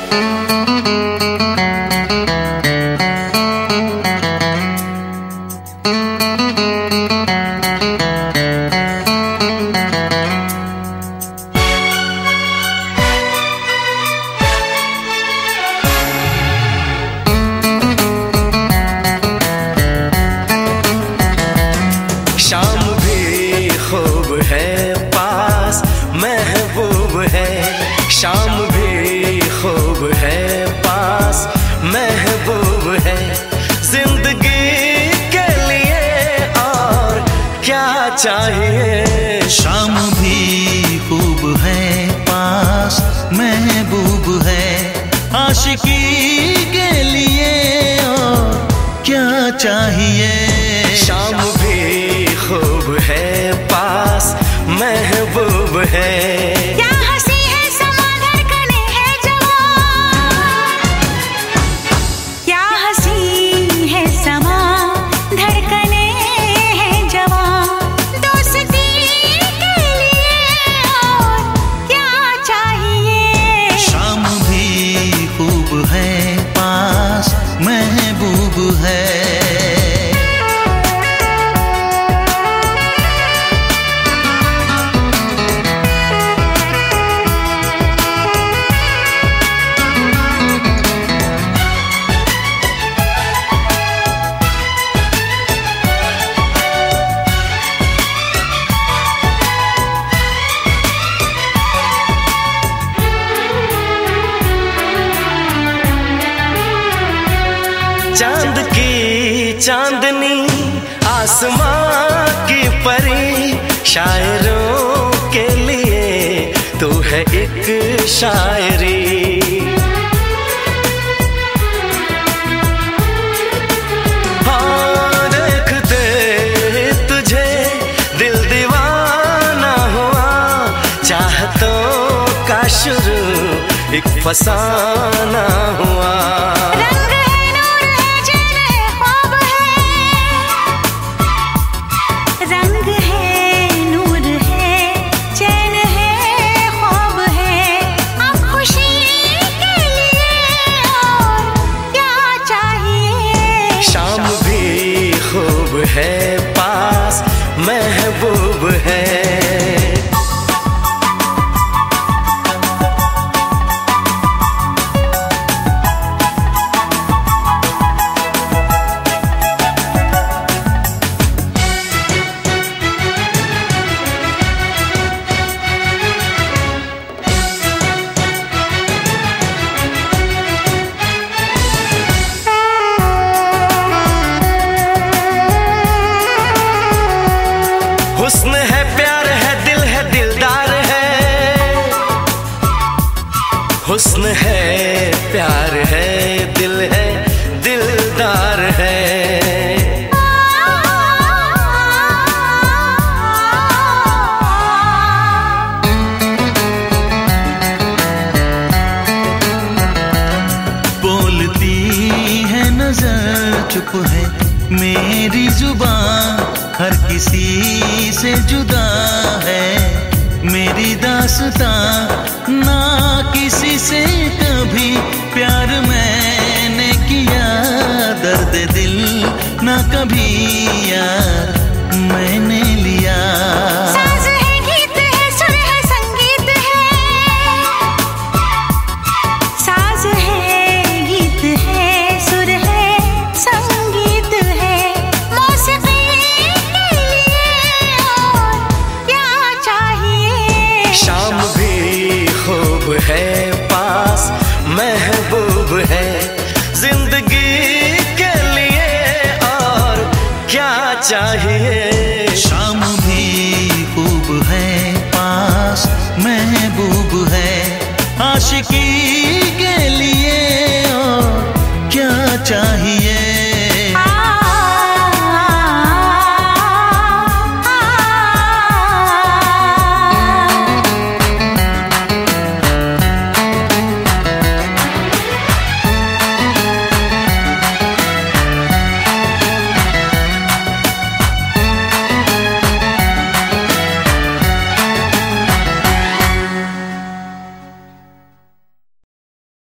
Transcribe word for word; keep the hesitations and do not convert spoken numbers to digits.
शाम भी खूब है पास महबूब है, शाम भी खूब है पास महबूब है। जिंदगी के लिए और क्या चाहिए। शाम भी खूब है पास महबूब है, आशिकी के लिए और क्या चाहिए। शाम भी खूब है पास महबूब है। क्या हंसी है समा धड़कने है जवां, क्या हंसी है समा धड़कने है जवां। दोस्ती के लिए और क्या चाहिए। शाम भी खूब है पास महबूब है। चांद की चांदनी आसमां की परी, शायरों के लिए तू है एक शायरी। हाँ देखते तुझे दिल दीवाना हुआ, चाहतों का शुरू एक फसाना हुआ। है पास महबूब है। हुस्न है प्यार है दिल है दिलदार है, हुस्न है प्यार है दिल है दिलदार है। बोलती है नजर चुप है मेरी जुबान, हर किसी से जुदा है मेरी दास्तां।